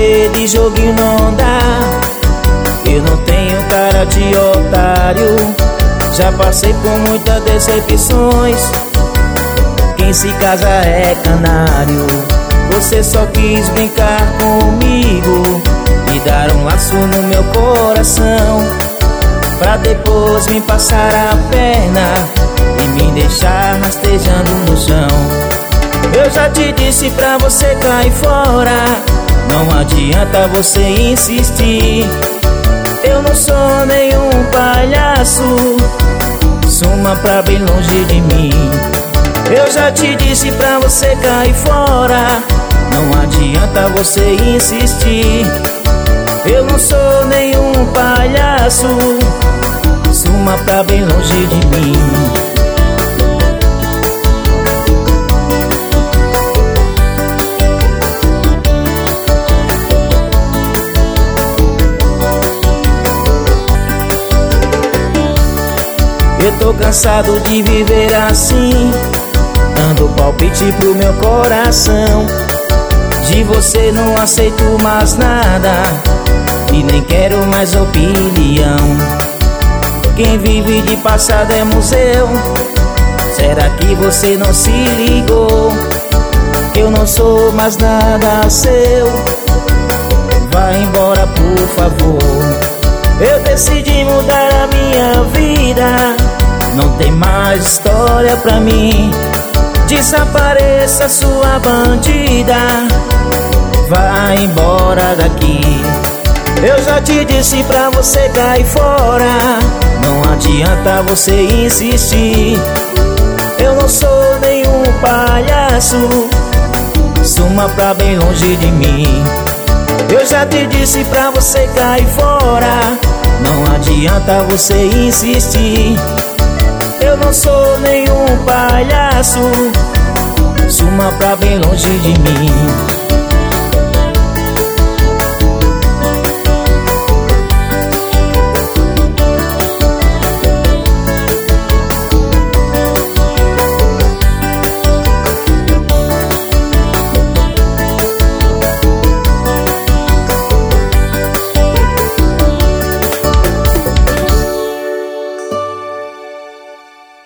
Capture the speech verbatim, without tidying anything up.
viver de joguinho não dá. Eu não tenho cara de otário, já passei por muitas decepções. Quem se casa é canário. Você só quis brincar comigo e dar um laço no meu coração, pra depois me passar a perna e me deixar rastejando no chão. Eu já te disse pra você cair fora, não adianta você insistir. Eu não sou nenhum palhaço, suma pra bem longe de mim. Eu já te disse pra você cair fora, não adianta você insistir. Eu não sou nenhum palhaço, suma pra bem longe de mim. Eu tô cansado de viver assim, dando palpite pro meu coração. De você não aceito mais nada e nem quero mais opinião. Quem vive de passado é museu. Será que você não se ligou? Eu não sou mais nada seu. Vai embora, por favor. Eu decidi mudar a minha vida, não tem mais história pra mim. Desapareça, sua bandida, vai embora daqui. Eu já te disse pra você cair fora, não adianta você insistir. Eu não sou nenhum palhaço, suma pra bem longe de mim. Eu já te disse pra você cair fora, não adianta você insistir. Eu não sou nenhum palhaço, suma pra bem longe de mim.